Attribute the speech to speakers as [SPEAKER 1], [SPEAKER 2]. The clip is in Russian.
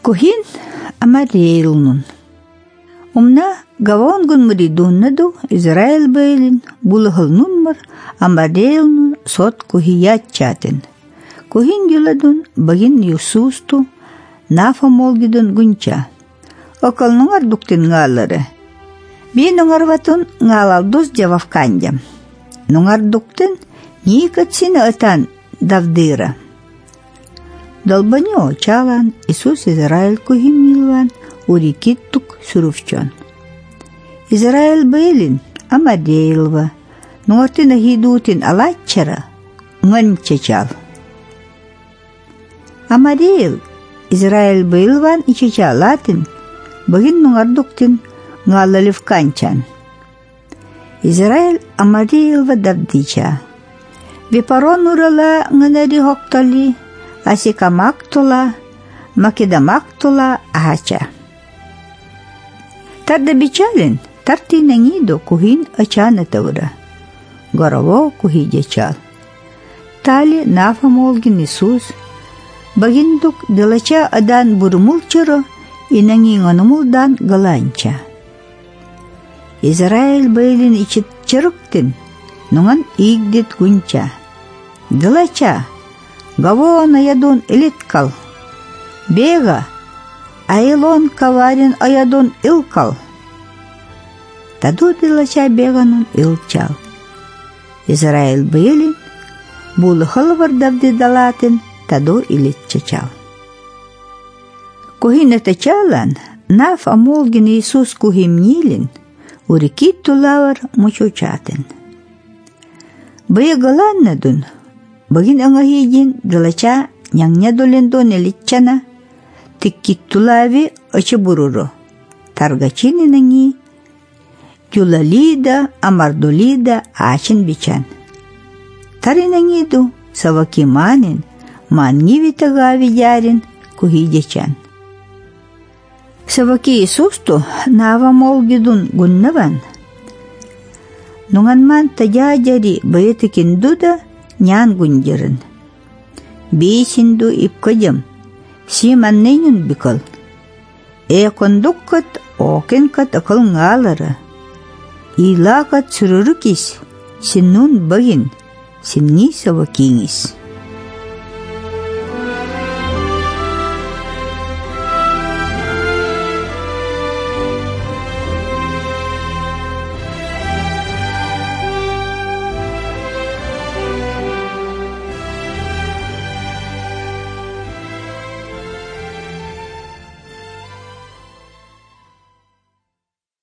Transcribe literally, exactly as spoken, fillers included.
[SPEAKER 1] Кухин амарейлнун. Умна гавонгун мридуннаду Израиль бейлин булыхылнунмар амарейлнун сот кухият чатин. Кухин юладун багин юсусту нафа молгидун гунча. Околнуңар дуктин галлары. Би нуңарватун галалдус джававкандям. Нуңар дуктин никатсина атан давдыра. Долбанё чалан Исус Израиль кухимилван урикиттук сүрүфчон. Израиль бейлин амадейлва, нуңартина хидутин алаччара ңанчачал. Амадейл Израиль бейлван ичачалатын, багин нуңардуктин ңалалевканчан. Израиль амадейлва давдича. Випарон урала ңанари хоктали, асикамак тула, македамак тула ахача. Тарда бичалин, тарти нангидо кухин ачана тавра. Горово кухидячал. Тали нафа молгин Исус, багиндук делача адан бурмулчаро и нанги нганумулдан галанча. Израиль бейлин ичит чаруктин, нуңан игдит гунча. Делача, гавон аядун илиткал. Бега, айлон каварин аядун илкал. Таду делача беганун илчал. Израиль бейлин булыхылвар давди далатин, таду илитчачал. Кухинета чалан, наф амолгин Иисус кухимнилин, урикит тулавар мучучатин. Бегаланнадун, багин ангахидин далача нянgnядолендон илитчана, тиккиттулави очебуруро, таргачининанги, тюлалида, амардолида, ачин бичан. Таринангиду, савакиманин, мангивитагави ярин, кухидячан. Саваки Иисусту нава молгидун гуннаван. Нунганман таджаджари баятыкиндуда нян гунджарын. Бейсинду ипкадям, симаннейнун бикал. Экондуккат окенкат акал нгалара. Илакат сурурукис, синнун багин, синни савакингис.